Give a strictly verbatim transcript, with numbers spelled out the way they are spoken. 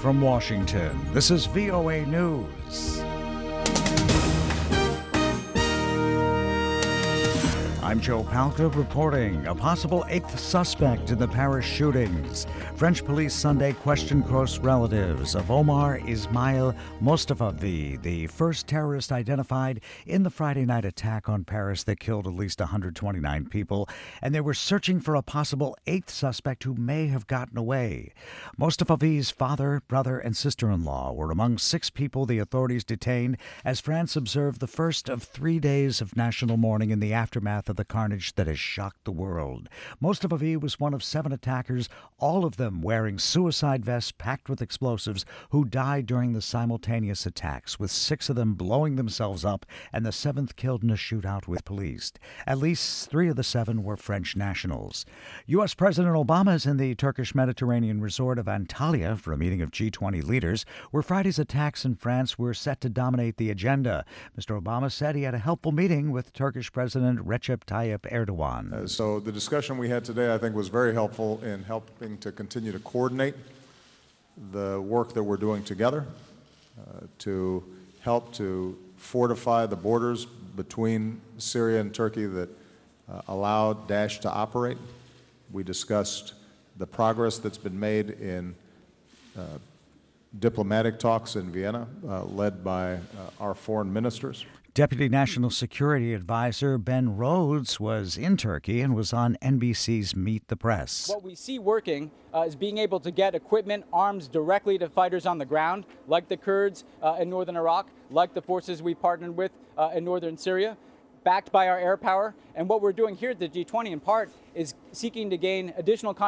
from Washington, this is V O A News. I'm Joe Palca reporting. A possible eighth suspect in the Paris shootings. French police Sunday questioned close relatives of Omar Ismail Mostafavi, the first terrorist identified in the Friday night attack on Paris that killed at least one hundred twenty-nine people, and they were searching for a possible eighth suspect who may have gotten away. Mostafavi's father, brother, and sister-in-law were among six people the authorities detained as France observed the first of three days of national mourning in the aftermath of the carnage that has shocked the world. Mostafavi was one of seven attackers, all of them wearing suicide vests packed with explosives, who died during the simultaneous attacks, with six of them blowing themselves up and the seventh killed in a shootout with police. At least three of the seven were French nationals. U S. President Obama is in the Turkish Mediterranean resort of Antalya for a meeting of G twenty leaders, where Friday's attacks in France were set to dominate the agenda. Mister Obama said he had a helpful meeting with Turkish President Recep Tayyip Erdogan. Uh, so the discussion we had today, I think, was very helpful in helping to continue to coordinate the work that we're doing together uh, to help to fortify the borders between Syria and Turkey that uh, allow Daesh to operate. We discussed the progress that's been made in uh, diplomatic talks in Vienna, uh, led by uh, our foreign ministers. Deputy National Security Advisor Ben Rhodes was in Turkey and was on N B C's Meet the Press. What we see working uh, is being able to get equipment, arms directly to fighters on the ground, like the Kurds uh, in northern Iraq, like the forces we partnered with uh, in northern Syria, backed by our air power. And what we're doing here at the G twenty, in part, is seeking to gain additional